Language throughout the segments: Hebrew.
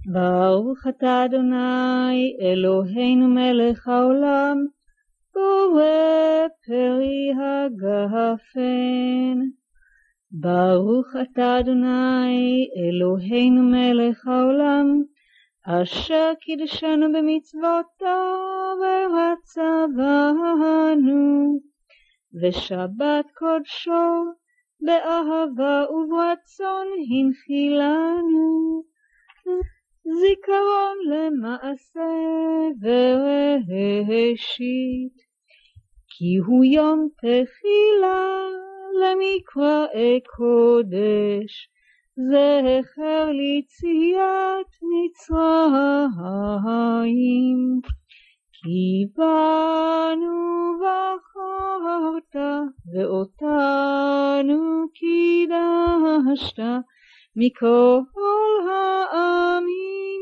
ברוך אתה אדוני אלוהינו מלך העולם, בורא פרי הגפן. ברוך אתה אדוני אלוהינו מלך העולם, אשר קידשנו במצוותיו ורצה בנו, ושבת קודשו באהבה וברצון הנחילנו, זיכרון למעשה וראשית, כי הוא יום תחילה למקראי קודש, זכר ליציאת מצרים. כי בנו בחרת ואותנו קידשת מכל העמים,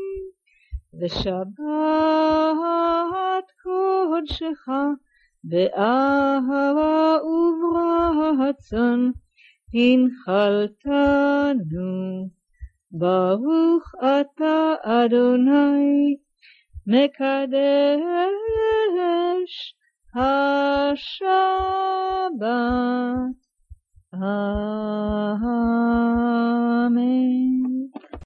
ושבת קודשך באהבה וברצון הנחלתנו. ברוך אתה אדוני מקדש השבת. אמן.